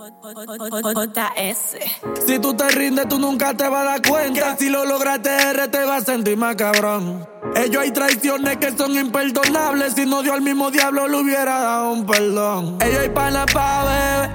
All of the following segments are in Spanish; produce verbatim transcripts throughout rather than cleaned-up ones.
J S. Si tú te rindes, tú nunca te vas a dar cuenta. Si lo lograste, R te vas a sentir más cabrón. Ellos hay traiciones que son imperdonables. Si no dio al mismo diablo, le hubiera dado un perdón. Ellos hay pana pa' beber.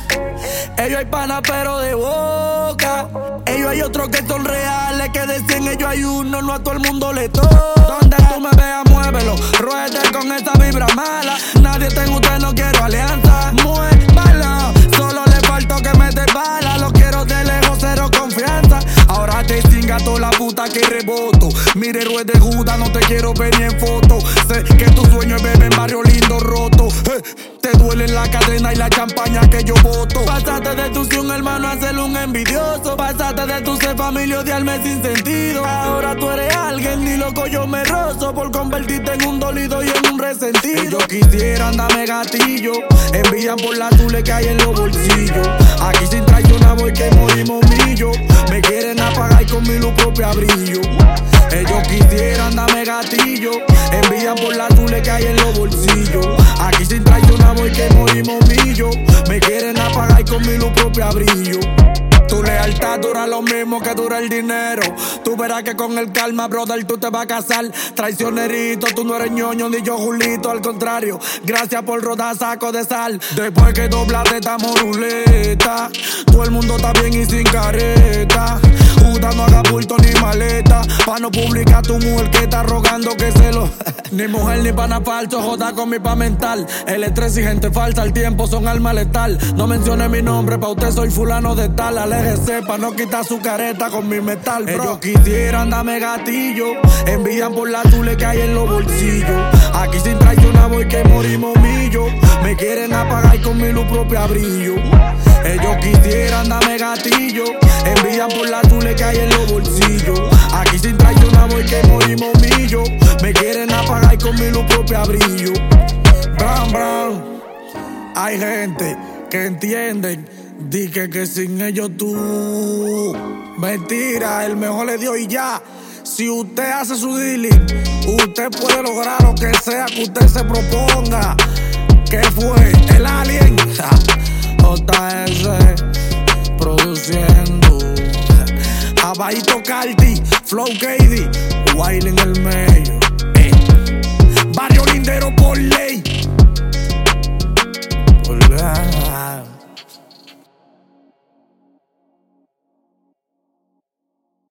Ellos hay pana pero de boca. Ellos hay otros que son reales, que de cien ellos hay uno, no a todo el mundo le toca. Donde tú me veas, muévelo, ruede con esa vibra mala. Nadie tengo, usted no quiero alianza. Muévalo, solo le faltó que me dé bala. Lo quiero de lejos, cero confianza. Ahora te cinga toda la puta que reboto. Mire, ruede Judas, no te quiero ver ni en foto. Sé que tu sueño es beber en barrio lindo roto. Eh, te duele la cadena y la champaña que yo boto. Pasaste de tu ser un hermano a ser un envidioso. Pasaste de tu ser familia, odiarme sin sentido. Ahora tú eres alguien, ni loco yo me rozo por convertirte en un dolido y en un resentido. Ellos quisieran darme gatillo, envían por la tule que hay en los bolsillos. Aquí sin traicionar voy que morimos millos. Me quieren apagar y con mi luz propia brillo. Ellos quisieran darme gatillo, envían por la tule que hay en los bolsillos. Aquí sin traicionar voy que morimos millos. Me quieren apagar y con mi luz propia brillo. Tu lealtad dura lo mismo que dura el dinero. Tú verás que con el calma, brother, tú te vas a casar. Traicionerito, tú no eres ñoño ni yo Julito. Al contrario, gracias por rodar saco de sal. Después que doblaste esta moruleta, todo el mundo está bien y sin careta. Judas no haga bulto ni maleta, pa' no publicar tu mujer que está rogando que se lo... Ni mujer ni pana falso, joda con mi pa' mental. El estrés y gente falsa, el tiempo son alma letal. No mencione mi nombre, pa' usted soy fulano de tal. Aléjese pa' no quitar su careta con mi metal, bro. Ellos quisieran darme gatillo, envían por la tule que hay en los bolsillos. Aquí sin traicionar voy que morimos millos. Me quieren apagar y con mi luz propia brillo. Ellos quisieran darme gatillo, envían por la tule que hay en los bolsillos. Aquí sin traicionar voy que morimos millos. Me quieren apagar y con mi luz propia brillo. Brown, brown. Hay gente que entienden, di que, que sin ellos tú. Mentira, el mejor le dio y ya. Si usted hace su dealing, usted puede lograr lo que sea que usted se proponga. ¿Qué fue? El alien. J S produciendo. Abajito Carti, Flow K D, Wiley en el medio. Eh. Barrio lindero por ley. Por ley.